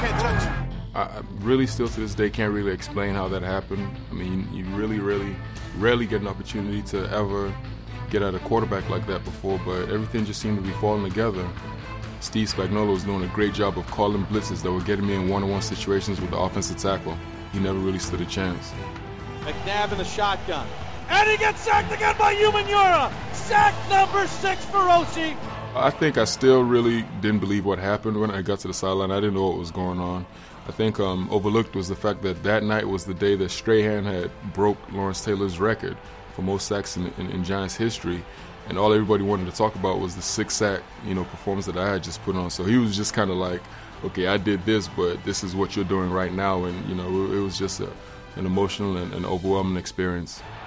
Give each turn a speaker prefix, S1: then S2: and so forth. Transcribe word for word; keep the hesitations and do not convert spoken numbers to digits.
S1: can't touch you.
S2: I really still to this day can't really explain how that happened. I mean, you really, really, rarely get an opportunity to ever get at a quarterback like that before, but everything just seemed to be falling together. Steve Spagnuolo was doing a great job of calling blitzes that were getting me in one-on-one situations with the offensive tackle. He never really stood a chance.
S3: McNabb in the shotgun. And he gets sacked again by Umenyiora. Sack number six for Oshie.
S2: I think I still really didn't believe what happened when I got to the sideline. I didn't know what was going on. I think um, overlooked was the fact that that night was the day that Strahan had broke Lawrence Taylor's record for most sacks in, in, in Giants history. And all everybody wanted to talk about was the six-sack, you know, performance that I had just put on. So he was just kind of like, okay, I did this, but this is what you're doing right now. And, you know, it, it was just a, an emotional and an overwhelming experience.